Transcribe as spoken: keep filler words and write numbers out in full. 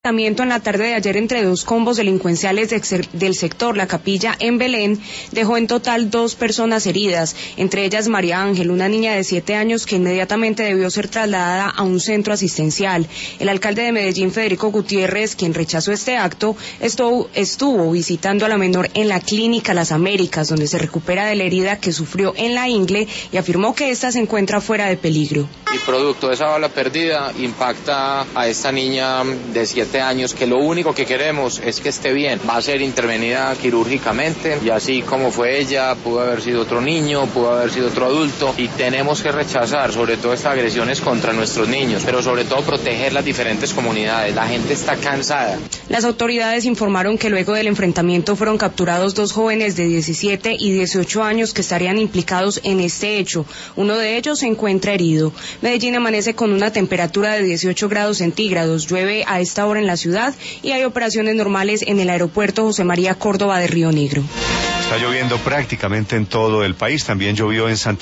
En la tarde de ayer entre dos combos delincuenciales del sector La Capilla en Belén dejó en total dos personas heridas, entre ellas María Ángel, una niña de siete años que inmediatamente debió ser trasladada a un centro asistencial. El alcalde de Medellín, Federico Gutiérrez, quien rechazó este acto, estuvo, estuvo visitando a la menor en la clínica Las Américas, donde se recupera de la herida que sufrió en la ingle y afirmó que ésta se encuentra fuera de peligro. Y producto de esa bala perdida impacta a esta niña de siete años, que lo único que queremos es que esté bien. Va a ser intervenida quirúrgicamente y así como fue ella, pudo haber sido otro niño, pudo haber sido otro adulto, y tenemos que rechazar sobre todo estas agresiones contra nuestros niños, pero sobre todo proteger las diferentes comunidades. La gente está cansada. Las autoridades informaron que luego del enfrentamiento fueron capturados dos jóvenes de diecisiete y dieciocho años que estarían implicados en este hecho. Uno de ellos se encuentra herido. Medellín amanece con una temperatura de dieciocho grados centígrados, llueve a esta hora en la ciudad y hay operaciones normales en el aeropuerto José María Córdoba de Río Negro. Está lloviendo prácticamente en todo el país, también llovió en Santa